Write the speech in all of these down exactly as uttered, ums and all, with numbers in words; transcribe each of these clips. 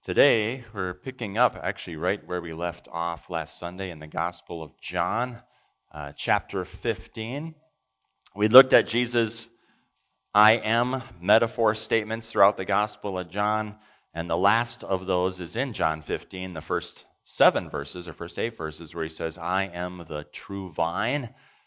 Today, we're picking up actually right where we left off last Sunday in the Gospel of John, uh, chapter fifteen. We looked at Jesus' I am metaphor statements throughout the Gospel of John, and the last of those is in John fifteen, the first seven verses, or first eight verses, where he says, I am the true vine.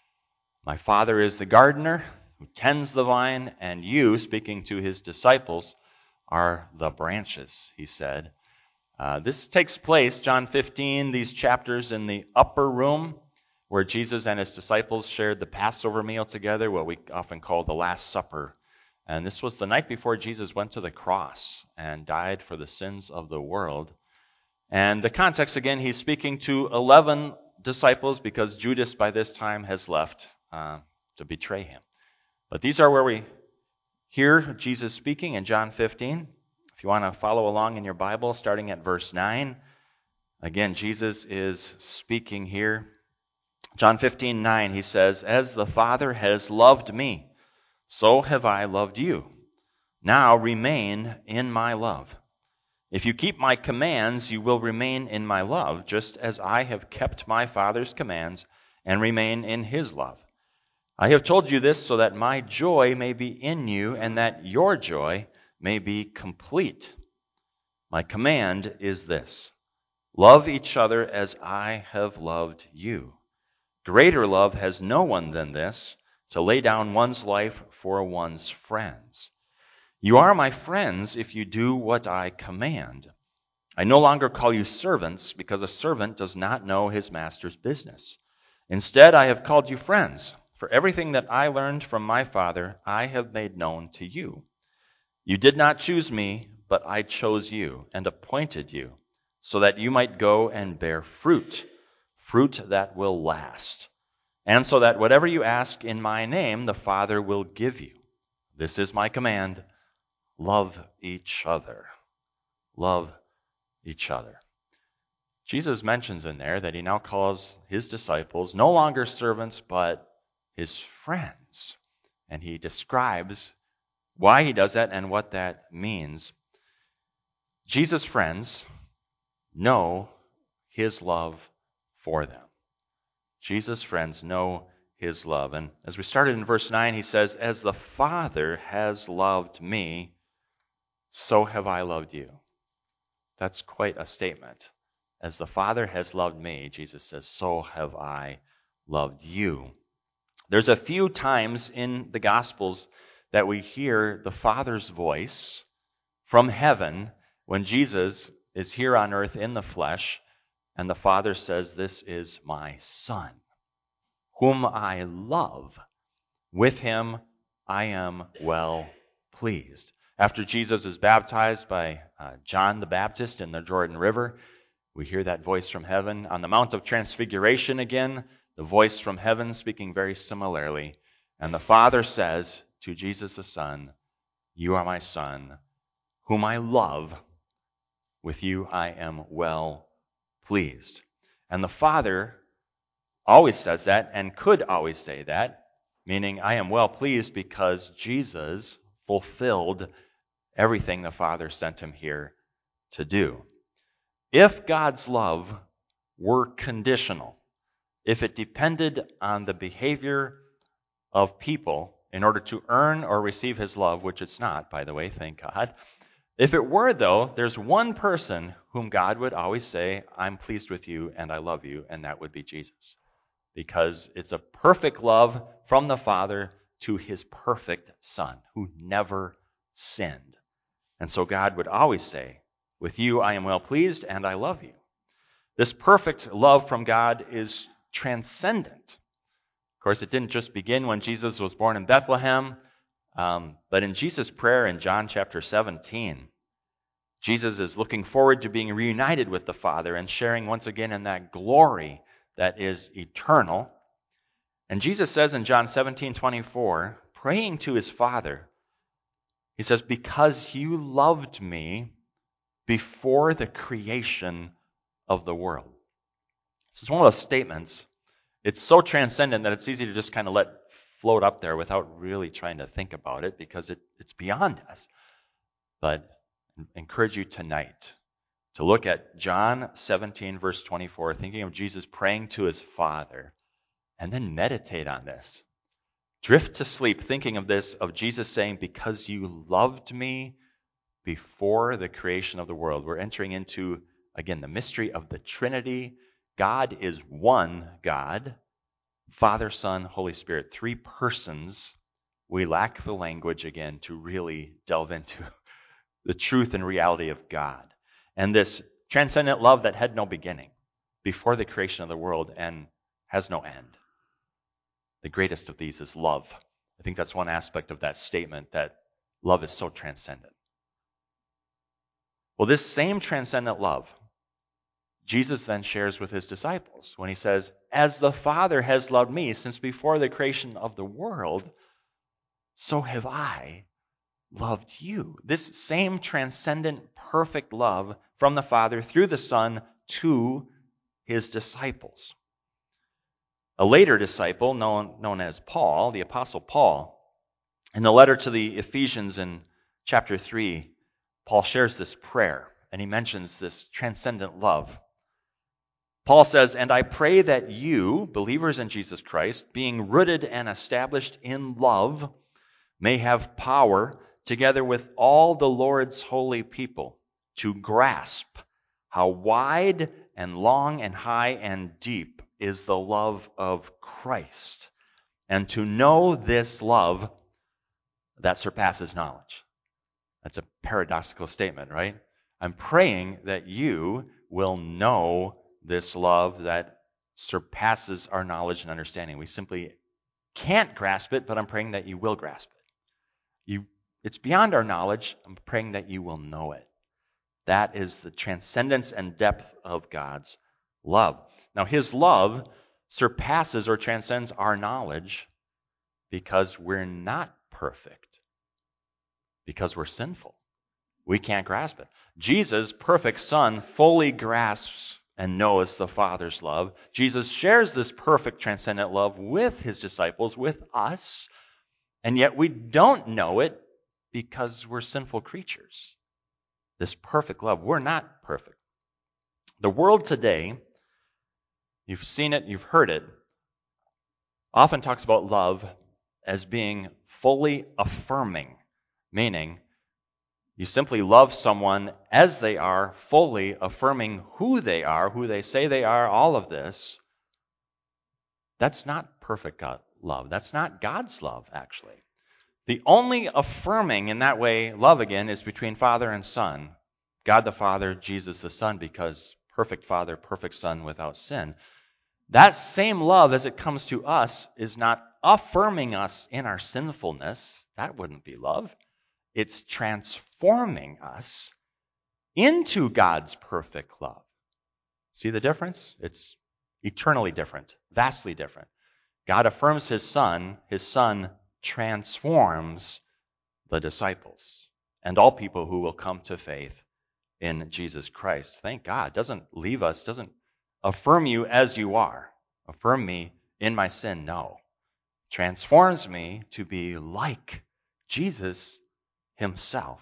My Father is the gardener who tends the vine, and you, speaking to his disciples, are the branches, he said. Uh, this takes place, John fifteen, these chapters in the upper room where Jesus and his disciples shared the Passover meal together, what we often call the Last Supper. And this was the night before Jesus went to the cross and died for the sins of the world. And the context, again, he's speaking to eleven disciples because Judas by this time has left uh, to betray him. But these are where we hear Jesus speaking in John fifteen. If you want to follow along in your Bible, starting at verse nine, again, Jesus is speaking here. John fifteen nine, he says, As the Father has loved me, so have I loved you. Now remain in my love. If you keep my commands, you will remain in my love, just as I have kept my Father's commands and remain in his love. I have told you this so that my joy may be in you and that your joy may be complete. My command is this: love each other as I have loved you. Greater love has no one than this, to lay down one's life for one's friends. You are my friends if you do what I command. I no longer call you servants, because a servant does not know his master's business. Instead, I have called you friends, for everything that I learned from my Father I have made known to you. You did not choose me, but I chose you and appointed you, so that you might go and bear fruit, fruit that will last, and so that whatever you ask in my name, the Father will give you. This is my command: love each other. Love each other. Jesus mentions in there that he now calls his disciples no longer servants, but his friends. And he describes why he does that and what that means. Jesus' friends know his love for them. Jesus' friends know his love. And as we started in verse nine, he says, As the Father has loved me, so have I loved you. That's quite a statement. As the Father has loved me, Jesus says, so have I loved you. There's a few times in the Gospels that we hear the Father's voice from heaven when Jesus is here on earth in the flesh, and the Father says, This is my Son, whom I love. With him I am well pleased. After Jesus is baptized by uh, John the Baptist in the Jordan River, we hear that voice from heaven. On the Mount of Transfiguration again, the voice from heaven speaking very similarly. And the Father says to Jesus the Son, You are my Son, whom I love. With you I am well pleased. And the Father always says that and could always say that, meaning I am well pleased because Jesus fulfilled everything the Father sent him here to do. If God's love were conditional, if it depended on the behavior of people in order to earn or receive his love, which it's not, by the way, thank God. If it were, though, there's one person whom God would always say, I'm pleased with you and I love you, and that would be Jesus. Because it's a perfect love from the Father to his perfect Son, who never sinned. And so God would always say, With you I am well pleased and I love you. This perfect love from God is transcendent. Of course, it didn't just begin when Jesus was born in Bethlehem, um, but in Jesus' prayer in John chapter seventeen, Jesus is looking forward to being reunited with the Father and sharing once again in that glory that is eternal. And Jesus says in John seventeen twenty-four, praying to his Father, he says, Because you loved me before the creation of the world. This is one of those statements. It's so transcendent that it's easy to just kind of let float up there without really trying to think about it because it, it's beyond us. But I encourage you tonight to look at John seventeen, verse twenty-four, thinking of Jesus praying to his Father, and then meditate on this. Drift to sleep thinking of this, of Jesus saying, because you loved me before the creation of the world. We're entering into, again, the mystery of the Trinity. God is one God, Father, Son, Holy Spirit, three persons. We lack the language, again, to really delve into the truth and reality of God. And this transcendent love that had no beginning before the creation of the world and has no end. The greatest of these is love. I think that's one aspect of that statement, that love is so transcendent. Well, this same transcendent love, Jesus then shares with his disciples when he says, as the Father has loved me since before the creation of the world, so have I loved you. This same transcendent, perfect love from the Father through the Son to his disciples. A later disciple, known, known as Paul, the Apostle Paul, in the letter to the Ephesians in chapter three, Paul shares this prayer, and he mentions this transcendent love. Paul says, and I pray that you, believers in Jesus Christ, being rooted and established in love, may have power, together with all the Lord's holy people, to grasp how wide and long and high and deep is the love of Christ, and to know this love that surpasses knowledge. That's a paradoxical statement, right? I'm praying that you will know this love that surpasses our knowledge and understanding. We simply can't grasp it, but I'm praying that you will grasp it. You, it's beyond our knowledge. I'm praying that you will know it. That is the transcendence and depth of God's love. Now, his love surpasses or transcends our knowledge because we're not perfect, because we're sinful. We can't grasp it. Jesus, perfect Son, fully grasps and knows the Father's love. Jesus shares this perfect transcendent love with his disciples, with us, and yet we don't know it because we're sinful creatures. This perfect love, we're not perfect. The world today, you've seen it, you've heard it, often talks about love as being fully affirming, meaning you simply love someone as they are, fully affirming who they are, who they say they are, all of this. That's not perfect God love. That's not God's love, actually. The only affirming in that way love, again, is between Father and Son. God the Father, Jesus the Son, because perfect Father, perfect Son without sin. That same love, as it comes to us, is not affirming us in our sinfulness. That wouldn't be love. It's transforming us into God's perfect love. See the difference? It's eternally different, vastly different. God affirms his Son. His Son transforms the disciples and all people who will come to faith in Jesus Christ. Thank God. Doesn't leave us, doesn't affirm you as you are. Affirm me in my sin. No. Transforms me to be like Jesus himself.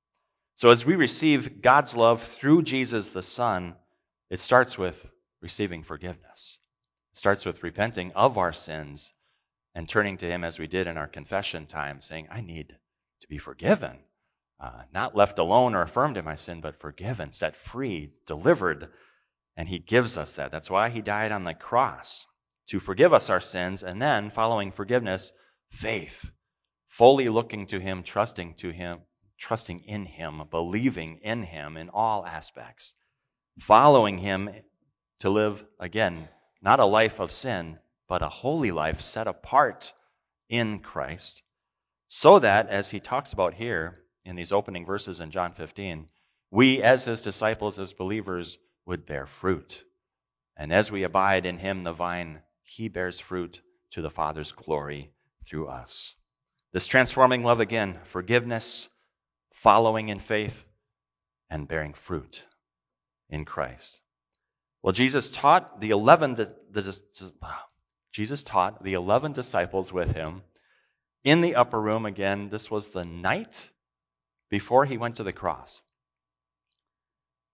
So as we receive God's love through Jesus the Son, it starts with receiving forgiveness. It starts with repenting of our sins and turning to him as we did in our confession time, saying, I need to be forgiven. Uh, not left alone or affirmed in my sin, but forgiven, set free, delivered. And he gives us that. That's why he died on the cross, to forgive us our sins, and then, following forgiveness, faith, fully looking to him, trusting to him, trusting in him, believing in him in all aspects, following him to live, again, not a life of sin, but a holy life set apart in Christ, so that, as he talks about here in these opening verses in John fifteen, we as his disciples, as believers, would bear fruit. And as we abide in him, the vine, he bears fruit to the Father's glory through us. This transforming love, again, forgiveness, following in faith, and bearing fruit in Christ. Well, Jesus taught the eleven the, the, Jesus taught the eleven disciples with him in the upper room. Again, this was the night before he went to the cross.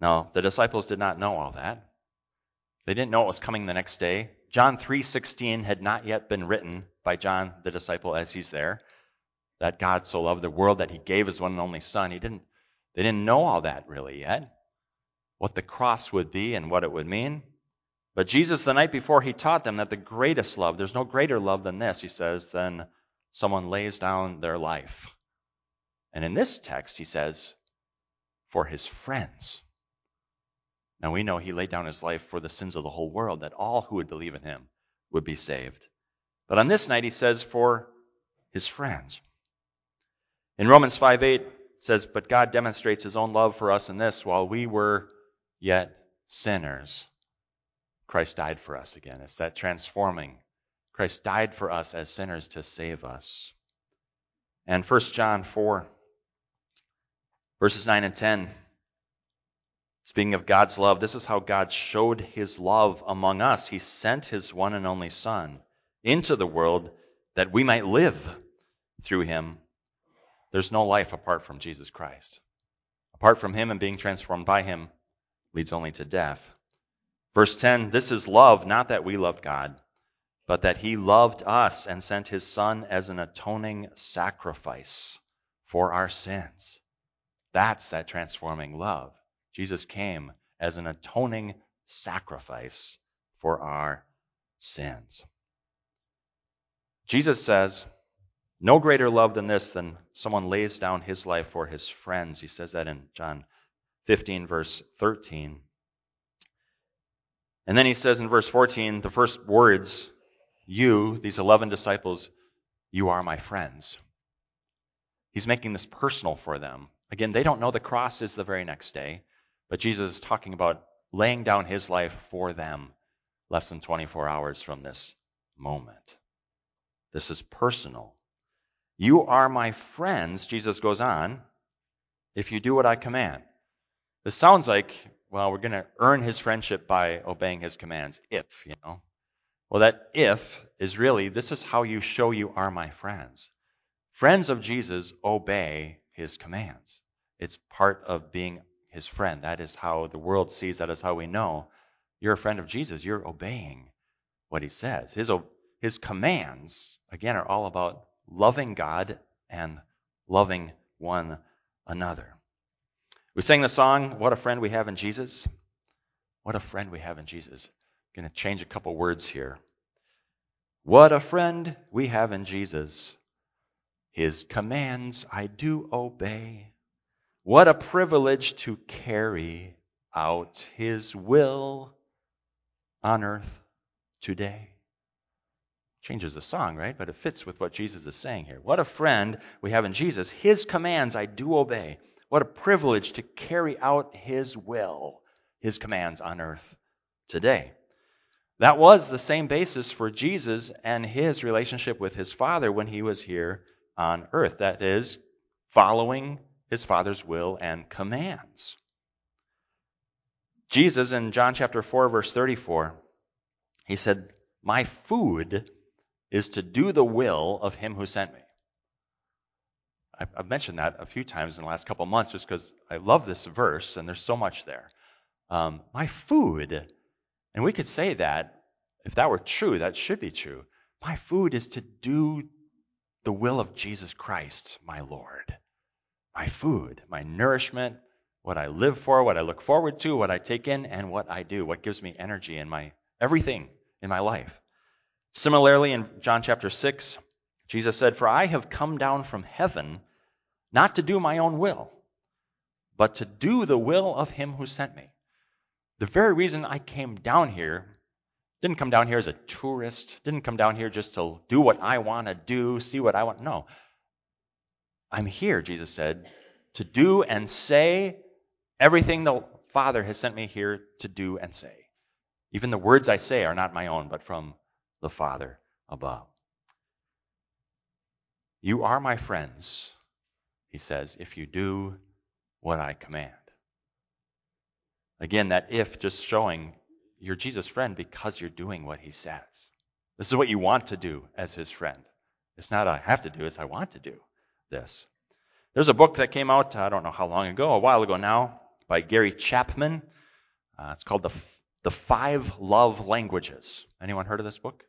Now, the disciples did not know all that. They didn't know it was coming the next day. John three sixteen had not yet been written by John the disciple as he's there. That God so loved the world that he gave his one and only son. He didn't, they didn't know all that really yet, what the cross would be and what it would mean. But Jesus, the night before, he taught them that the greatest love, there's no greater love than this, he says, than someone lays down their life. And in this text, he says, for his friends. Now we know he laid down his life for the sins of the whole world, that all who would believe in him would be saved. But on this night, he says, for his friends. In Romans five eight, it says, but God demonstrates his own love for us in this, while we were yet sinners, Christ died for us again. It's that transforming. Christ died for us as sinners to save us. And First John four, verses nine and ten, speaking of God's love, this is how God showed his love among us. He sent his one and only Son into the world that we might live through him. There's no life apart from Jesus Christ. Apart from him and being transformed by him leads only to death. Verse ten, this is love, not that we loved God, but that he loved us and sent his Son as an atoning sacrifice for our sins. That's that transforming love. Jesus came as an atoning sacrifice for our sins. Jesus says, no greater love than this, than someone lays down his life for his friends. He says that in John fifteen, verse thirteen. And then he says in verse fourteen, the first words, you, these eleven disciples, you are my friends. He's making this personal for them. Again, they don't know the cross is the very next day, but Jesus is talking about laying down his life for them less than twenty-four hours from this moment. This is personal. You are my friends, Jesus goes on, if you do what I command. This sounds like, well, we're going to earn his friendship by obeying his commands, if, you know. Well, that if is really, this is how you show you are my friends. Friends of Jesus obey his commands. It's part of being his friend. That is how the world sees, that is how we know you're a friend of Jesus. You're obeying what he says. His, his commands, again, are all about loving God and loving one another. We sang the song, What a Friend We Have in Jesus. What a friend we have in Jesus. I'm going to change a couple words here. What a friend we have in Jesus. His commands I do obey. What a privilege to carry out his will on earth today. Changes the song, right? But it fits with what Jesus is saying here. What a friend we have in Jesus. His commands I do obey. What a privilege to carry out his will, his commands on earth today. That was the same basis for Jesus and his relationship with his Father when he was here on earth. That is, following his Father's will and commands. Jesus, in John chapter four, verse thirty-four, he said, my food is to do the will of him who sent me. I've mentioned that a few times in the last couple of months just because I love this verse and there's so much there. Um, my food, and we could say that, if that were true, that should be true. My food is to do the will of Jesus Christ, my Lord. My food, my nourishment, what I live for, what I look forward to, what I take in, and what I do, what gives me energy in my everything in my life. Similarly, in John chapter six, Jesus said, for I have come down from heaven not to do my own will, but to do the will of him who sent me. The very reason I came down here, didn't come down here as a tourist, didn't come down here just to do what I want to do, see what I want. No. I'm here, Jesus said, to do and say everything the Father has sent me here to do and say. Even the words I say are not my own, but from the Father above. You are my friends, he says, if you do what I command. Again, that if just showing you're Jesus' friend because you're doing what he says. This is what you want to do as his friend. It's not I have to do, it's I want to do this. There's a book that came out, I don't know how long ago, a while ago now, by Gary Chapman. Uh, it's called the the Five Love Languages. Anyone heard of this book?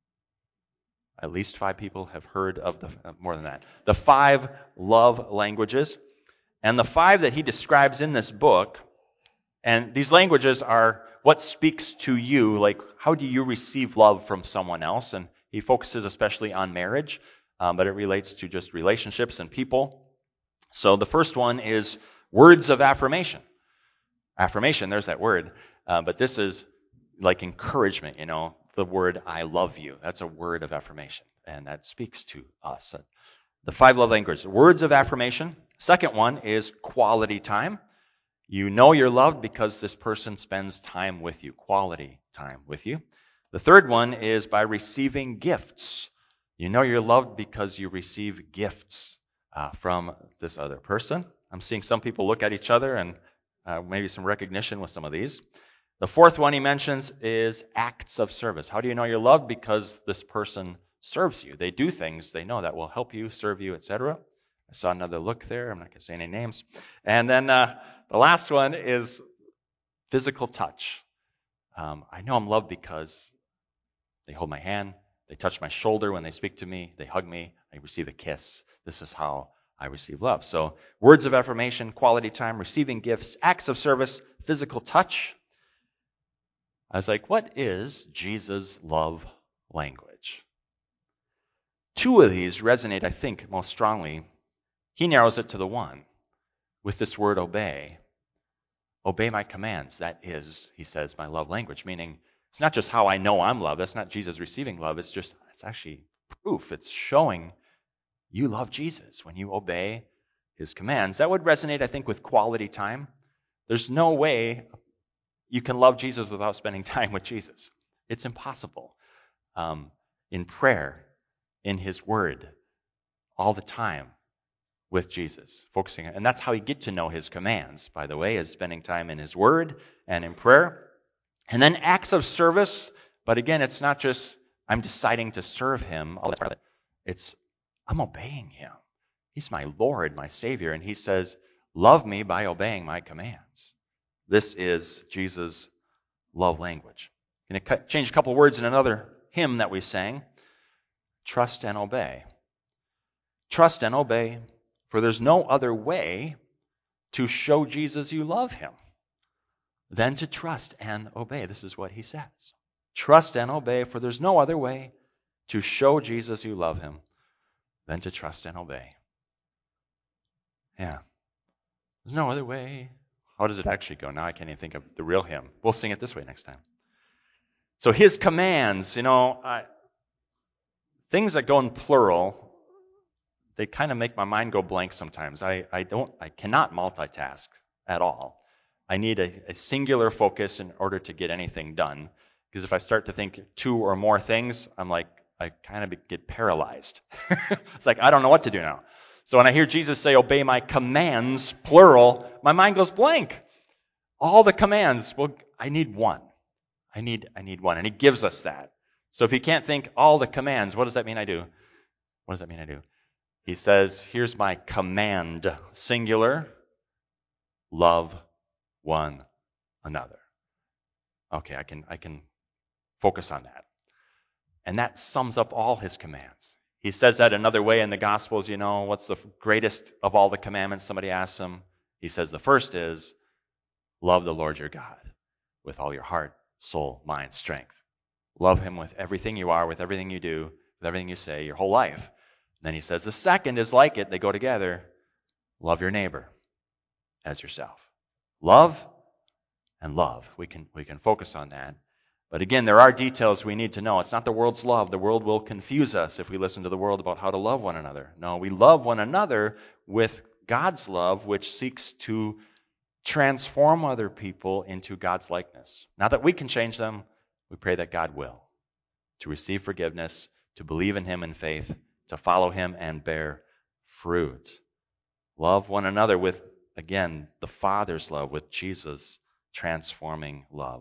At least five people have heard of the uh, more than that. The Five Love Languages, and the five that he describes in this book. And these languages are what speaks to you, like how do you receive love from someone else? And he focuses especially on marriage, um, but it relates to just relationships and people. So the first one is words of affirmation. Affirmation, there's that word. Uh, but this is like encouragement, you know, the word I love you. That's a word of affirmation, and that speaks to us. The five love languages, words of affirmation. Second one is quality time. You know you're loved because this person spends time with you, quality time with you. The third one is by receiving gifts. You know you're loved because you receive gifts uh, from this other person. I'm seeing some people look at each other and uh, maybe some recognition with some of these. The fourth one he mentions is acts of service. How do you know you're loved? Because this person serves you. They do things they know that will help you, serve you, et cetera. I saw another look there. I'm not going to say any names. And then uh, the last one is physical touch. Um, I know I'm loved because they hold my hand, they touch my shoulder when they speak to me, they hug me, I receive a kiss. This is how I receive love. So words of affirmation, quality time, receiving gifts, acts of service, physical touch. I was like, what is Jesus' love language? Two of these resonate, I think, most strongly. He narrows it to the one with this word obey. Obey my commands. That is, he says, my love language, meaning it's not just how I know I'm loved. That's not Jesus receiving love. It's just, it's actually proof. It's showing you love Jesus when you obey his commands. That would resonate, I think, with quality time. There's no way you can love Jesus without spending time with Jesus. It's impossible. Um, in prayer, in his word, all the time with Jesus, focusing on, and that's how you get to know his commands, by the way, is spending time in his word and in prayer. And then acts of service, but again, it's not just I'm deciding to serve him, all that's part of it. It's I'm obeying him. He's my Lord, my Savior, and he says, love me by obeying my commands. This is Jesus' love language. I'm going to change a couple words in another hymn that we sang. Trust and obey. Trust and obey, for there's no other way to show Jesus you love him than to trust and obey. This is what he says. Trust and obey, for there's no other way to show Jesus you love him than to trust and obey. Yeah. There's no other way. How does it actually go? Now I can't even think of the real hymn. We'll sing it this way next time. So his commands, you know, I, things that go in plural, they kind of make my mind go blank sometimes. I, I don't, I cannot multitask at all. I need a, a singular focus in order to get anything done. Because if I start to think two or more things, I'm like, I kind of get paralyzed. It's like, I don't know what to do now. So when I hear Jesus say, obey my commands, plural, my mind goes blank. All the commands, well, I need one. I need, I need one. And he gives us that. So if you can't think all the commands, what does that mean I do? What does that mean I do? He says, here's my command, singular, love one another. Okay, I can, I can focus on that. And that sums up all his commands. He says that another way in the Gospels, you know, what's the greatest of all the commandments? Somebody asks him. He says the first is, love the Lord your God with all your heart, soul, mind, strength. Love him with everything you are, with everything you do, with everything you say, your whole life. Then he says the second is like it. They go together. Love your neighbor as yourself. Love and love. We can, we can focus on that. But again, there are details we need to know. It's not the world's love. The world will confuse us if we listen to the world about how to love one another. No, we love one another with God's love, which seeks to transform other people into God's likeness. Not that we can change them. We pray that God will. To receive forgiveness, to believe in him in faith, to follow him and bear fruit. Love one another with, again, the Father's love, with Jesus' transforming love.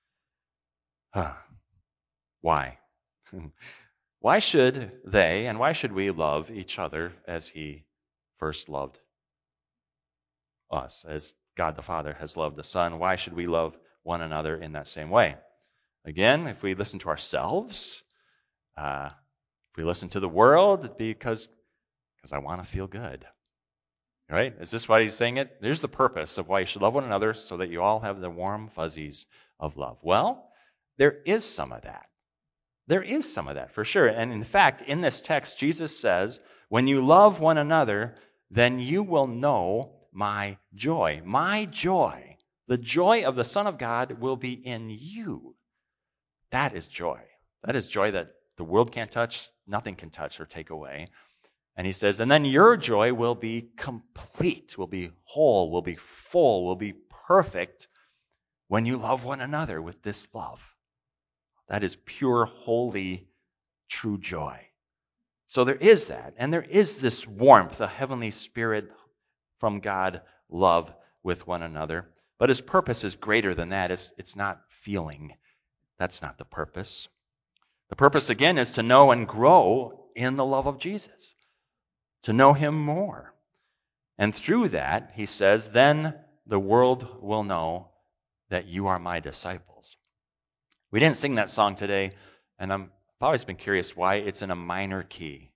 Why? Why should they and why should we love each other as he first loved us, as God the Father has loved the Son, why should we love one another in that same way? Again, if we listen to ourselves, uh, if we listen to the world, it'd be because because I want to feel good. Right? Is this why he's saying it? There's the purpose of why you should love one another, so that you all have the warm fuzzies of love. Well, there is some of that. There is some of that for sure. And in fact, in this text, Jesus says, when you love one another, then you will know my joy. My joy, the joy of the Son of God, will be in you. That is joy. That is joy that the world can't touch, nothing can touch or take away. And he says, and then your joy will be complete, will be whole, will be full, will be perfect when you love one another with this love. That is pure, holy, true joy. So there is that. And there is this warmth, a heavenly spirit from God love with one another. But his purpose is greater than that. It's, it's not feeling. That's not the purpose. The purpose, again, is to know and grow in the love of Jesus, to know him more. And through that, he says, then the world will know that you are my disciples. We didn't sing that song today, and I'm, I've always been curious why it's in a minor key.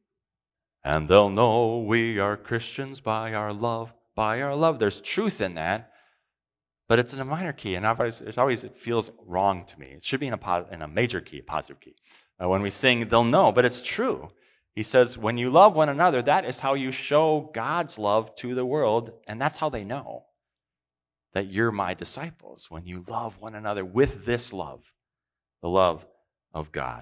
And they'll know we are Christians by our love, by our love. There's truth in that, but it's in a minor key, and I've always, it always it feels wrong to me. It should be in a, in a major key, a positive key. Uh, when we sing, they'll know, but it's true. He says, when you love one another, that is how you show God's love to the world, and that's how they know that you're my disciples, when you love one another with this love, the love of God.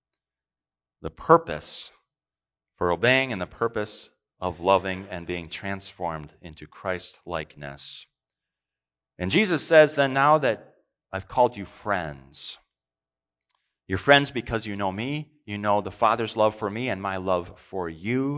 The purpose for obeying and the purpose of loving and being transformed into Christ-likeness. And Jesus says then, now that I've called you friends, you're friends because you know me, you know the Father's love for me and my love for you.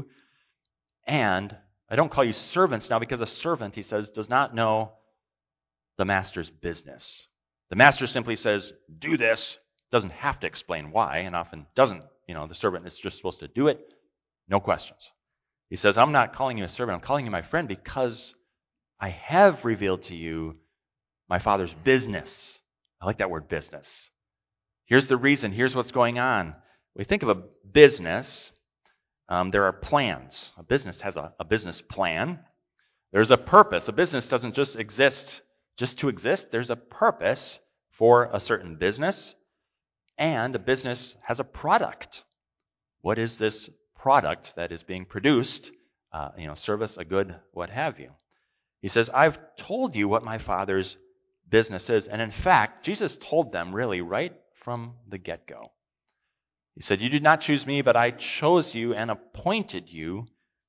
And I don't call you servants now because a servant, he says, does not know the master's business. The master simply says, do this, doesn't have to explain why, and often doesn't. You know, the servant is just supposed to do it, no questions. He says, I'm not calling you a servant, I'm calling you my friend because I have revealed to you my Father's business. I like that word, business. Here's the reason, here's what's going on. We think of a business, um, there are plans. A business has a, a business plan. There's a purpose. A business doesn't just exist just to exist. There's a purpose for a certain business, and a business has a product. What is this product that is being produced? Uh, you know, service, a good, what have you. He says, I've told you what my Father's business is. And in fact, Jesus told them really right from the get-go. He said, you did not choose me, but I chose you and appointed you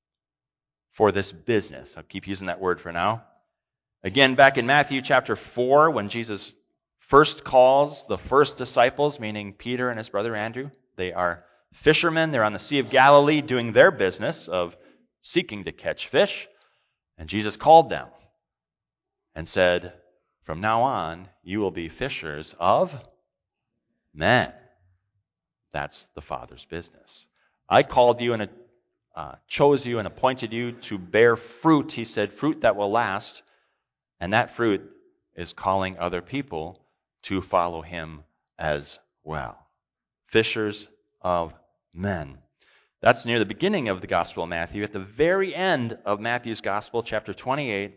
for this business. I'll keep using that word for now. Again, back in Matthew chapter four, when Jesus first calls the first disciples, meaning Peter and his brother Andrew, they are fishermen. They're on the Sea of Galilee doing their business of seeking to catch fish. And Jesus called them and said, from now on, you will be fishers of men. That's the Father's business. I called you and uh, chose you and appointed you to bear fruit, he said, fruit that will last. And that fruit is calling other people to follow him as well. Fishers of men. That's near the beginning of the Gospel of Matthew. At the very end of Matthew's Gospel, chapter twenty-eight,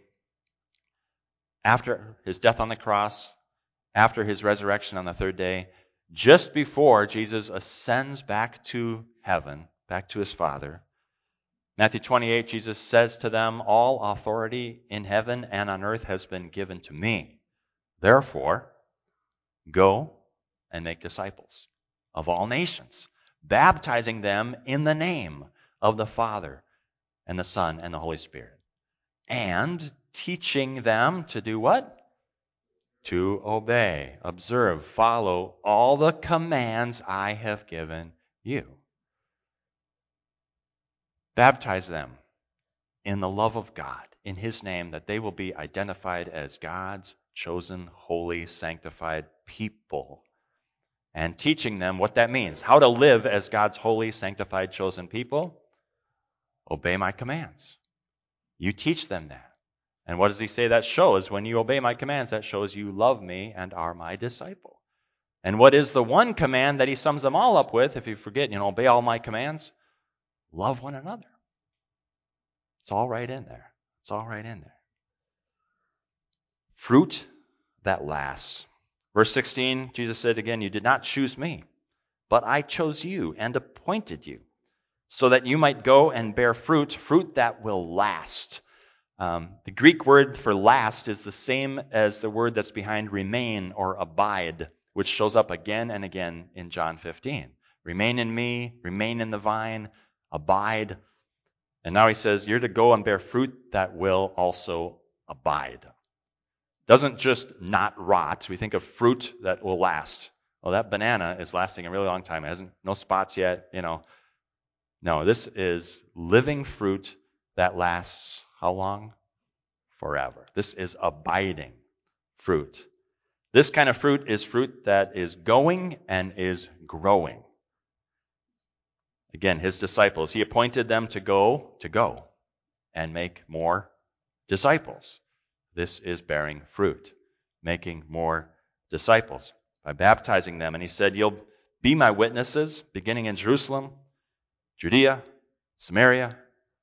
after his death on the cross, after his resurrection on the third day, just before Jesus ascends back to heaven, back to his Father, Matthew twenty-eight, Jesus says to them, all authority in heaven and on earth has been given to me. Therefore, go and make disciples of all nations, baptizing them in the name of the Father and the Son and the Holy Spirit, and teaching them to do what? To obey, observe, follow all the commands I have given you. Baptize them in the love of God, in his name, that they will be identified as God's chosen, holy, sanctified people. And teaching them what that means, how to live as God's holy, sanctified, chosen people. Obey my commands. You teach them that. And what does he say that shows? When you obey my commands, that shows you love me and are my disciple. And what is the one command that he sums them all up with? If you forget, you know, obey all my commands, love one another. It's all right in there. It's all right in there. Fruit that lasts. Verse sixteen, Jesus said again, you did not choose me, but I chose you and appointed you so that you might go and bear fruit, fruit that will last. Um, the Greek word for last is the same as the word that's behind remain or abide, which shows up again and again in John fifteen. Remain in me, remain in the vine, abide. And now he says, you're to go and bear fruit that will also abide. Doesn't just not rot. We think of fruit that will last. Well, that banana is lasting a really long time. It hasn't, no spots yet, you know. No, this is living fruit that lasts how long? Forever. This is abiding fruit. This kind of fruit is fruit that is going and is growing. Again, his disciples, he appointed them to go, to go and make more disciples. This is bearing fruit, making more disciples by baptizing them. And he said, you'll be my witnesses, beginning in Jerusalem, Judea, Samaria,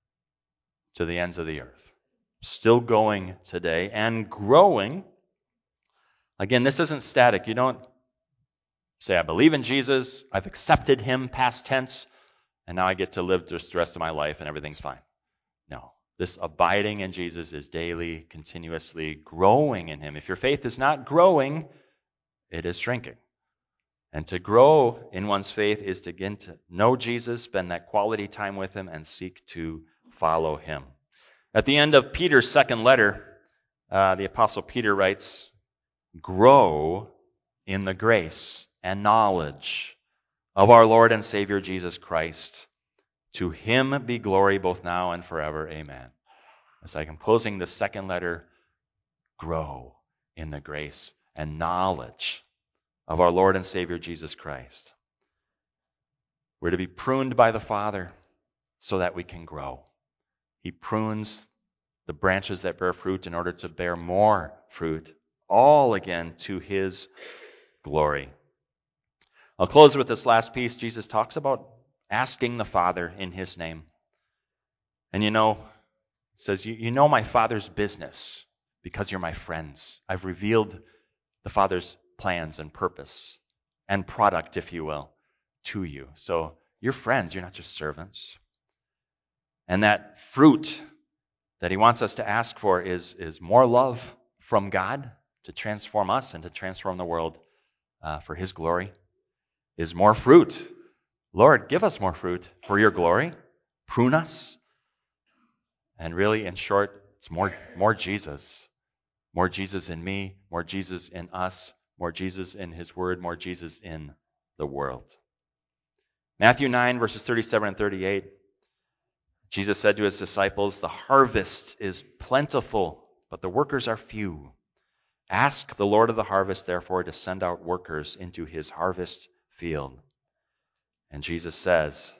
to the ends of the earth. Still going today and growing. Again, this isn't static. You don't say, I believe in Jesus, I've accepted him, past tense, and now I get to live just the rest of my life and everything's fine. No. This abiding in Jesus is daily, continuously growing in him. If your faith is not growing, it is shrinking. And to grow in one's faith is to begin to know Jesus, spend that quality time with him, and seek to follow him. At the end of Peter's second letter, uh, the Apostle Peter writes, grow in the grace and knowledge of our Lord and Savior Jesus Christ. To him be glory both now and forever. Amen. As I'm closing the second letter, grow in the grace and knowledge of our Lord and Savior Jesus Christ. We're to be pruned by the Father so that we can grow. He prunes the branches that bear fruit in order to bear more fruit, all again to his glory. I'll close with this last piece. Jesus talks about asking the Father in his name. And you know, he says, you, you know my Father's business because you're my friends. I've revealed the Father's plans and purpose and product, if you will, to you. So you're friends, you're not just servants. And that fruit that he wants us to ask for is, is more love from God to transform us and to transform the world uh, for his glory, is more fruit. Lord, give us more fruit for your glory. Prune us. And really, in short, it's more, more Jesus. More Jesus in me, more Jesus in us, more Jesus in his word, more Jesus in the world. Matthew nine, verses thirty-seven and thirty-eight. Jesus said to his disciples, the harvest is plentiful, but the workers are few. Ask the Lord of the harvest, therefore, to send out workers into his harvest field. And Jesus says,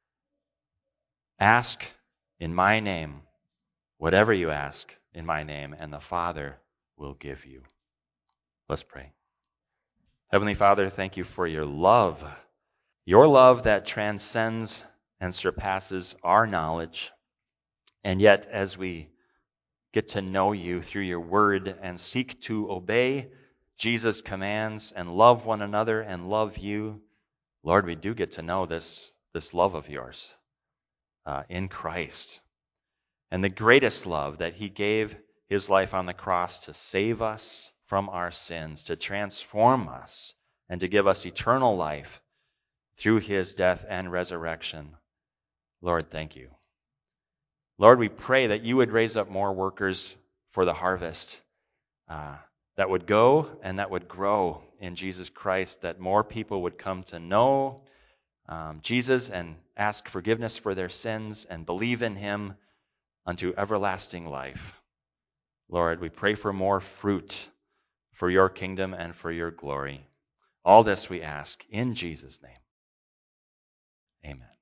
ask in my name, whatever you ask in my name, and the Father will give you. Let's pray. Heavenly Father, thank you for your love, your love that transcends and surpasses our knowledge. And yet, as we get to know you through your word and seek to obey Jesus' commands and love one another and love you, Lord, we do get to know this, this love of yours uh, in Christ. And the greatest love that he gave his life on the cross to save us from our sins, to transform us, and to give us eternal life through his death and resurrection. Lord, thank you. Lord, we pray that you would raise up more workers for the harvest uh, that would go and that would grow in Jesus Christ, that more people would come to know um, Jesus and ask forgiveness for their sins and believe in him unto everlasting life. Lord, we pray for more fruit for your kingdom and for your glory. All this we ask in Jesus' name. Amen.